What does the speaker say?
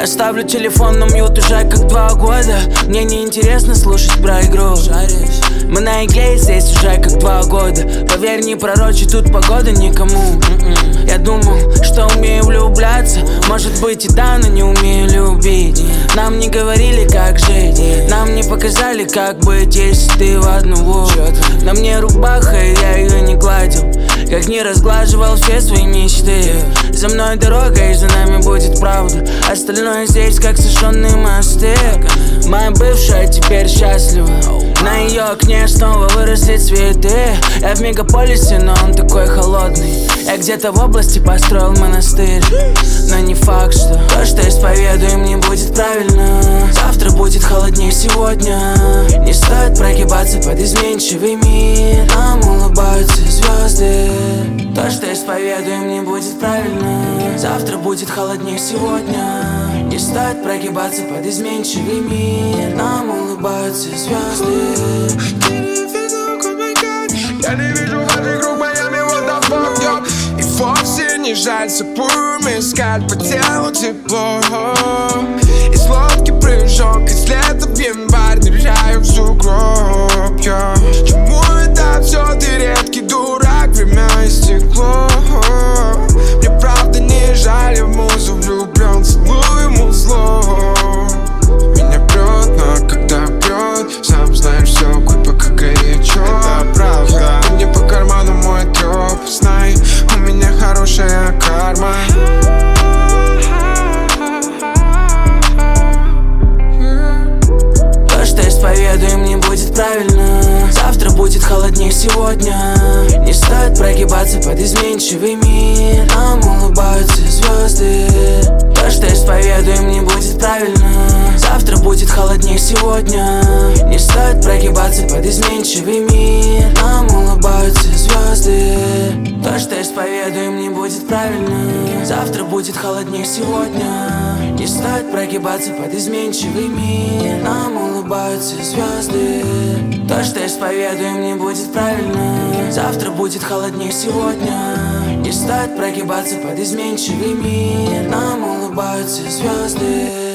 Я ставлю телефон на мьют уже как 2 года. Мне не интересно слушать про игру. Мы на игле здесь уже как 2 года. Поверь, не пророчит тут погода никому. Я думал, что умею влюбляться. Может быть и да, но не умею любить. Нам не говорили, как жить. Нам не показали, как быть, если ты в одного. На мне рубаха, и я ее не гладил. Как не разглаживал все свои мечты. За мной дорога, и за нами будет правда. Остальное здесь как сожженные мосты. Моя бывшая теперь счастлива. На ее окне снова выросли цветы. Я в мегаполисе, но он такой холодный. Я где-то в области построил монастырь. Но не факт, что то, что исповедуем, не будет правильно. Завтра будет холоднее сегодня. Не стоит прогибаться под изменчивый мир. Нам улыбаются звезды. То, что исповедуем, не будет правильно. Завтра будет холоднее сегодня. Не стоит прогибаться под изменчивый мир. Нам улыбаются звезды. Я не вижу ваших рук, Майами, what the fuck, yo. И вовсе не жаль сапуем, искать по телу тепло. Из лодки прыжок, из лета в январь ныряю в сугроб, yo. Чему это все, ты редкий дурак, время истекло. Мне правда не жаль, я в музу влюблен, целую музло. Меня прет, но когда бьет, сам знаешь, все пока горячо. Это правда. Ты мне по карману мой троп, знай, у меня хорошая карма. То, что исповедуем, не будет правильно. Завтра будет холоднее сегодня. Не стоит прогибаться под изменчивый мир. Нам улыбаются звезды. То, что исповедуем, не будет правильно. Завтра будет холоднее сегодня. Не стоит прогибаться под изменчивый мир. Нам улыбаются звезды. То, что исповедуем, не будет правильно. Завтра будет холоднее сегодня. Не стоит прогибаться под изменчивый мир. Нам улыбаются звезды. То, что исповедуем, не будет правильно. Завтра будет холоднее сегодня. Не стоит прогибаться под изменчивый мир. Нам улыбаются звезды.